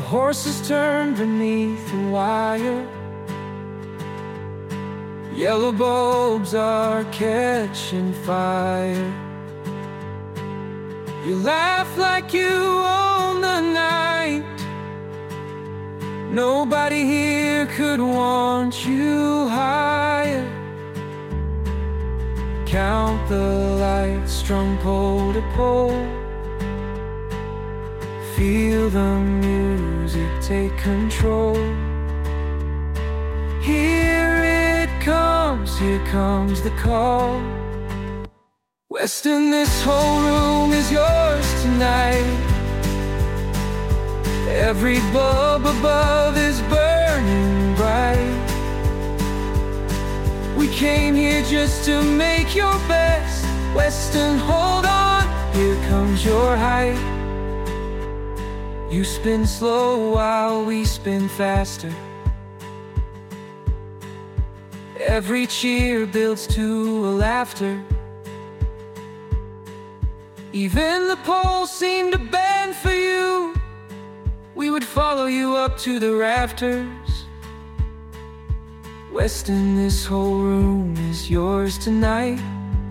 horses turn beneath the wire. Yellow bulbs are catching fire. You laugh like you own the night. Nobody here could want you higher. Count the lights strung pole to pole. Feel the music take control. Here comes the call. Weston, this whole room is yours tonight. Every bulb above is burning bright. We came here just to make your best. Weston, hold on, here comes your height. You spin slow while we spin faster. Every cheer builds to a laughter. Even the poles seem to bend for you. We would follow you up to the rafters. Weston, this whole room is yours tonight.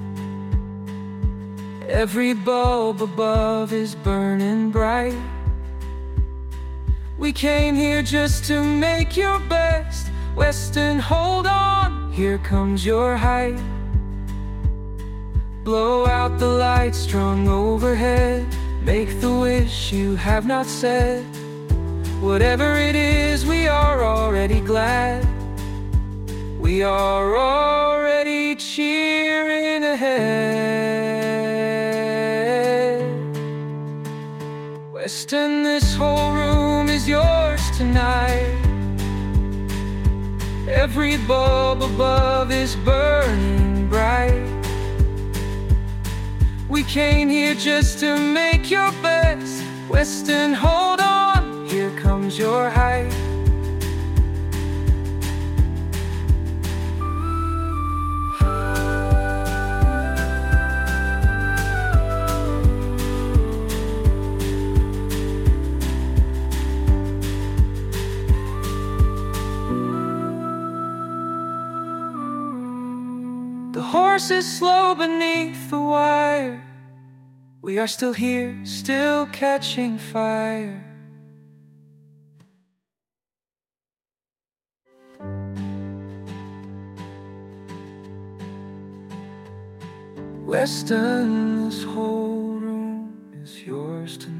Every bulb above is burning bright. We came here just to make your best. Weston, hold on, here comes your height. Blow out the lights strung overhead. Make the wish you have not said. Whatever it is, we are already glad. We are already cheering ahead. Weston, this whole room is yours tonight. Every bulb above is burning bright. We came here just to make your best. Weston, hold on, here comes your height. The horses slow beneath the wire. We are still here, still catching fire. Weston, this whole room is yours tonight.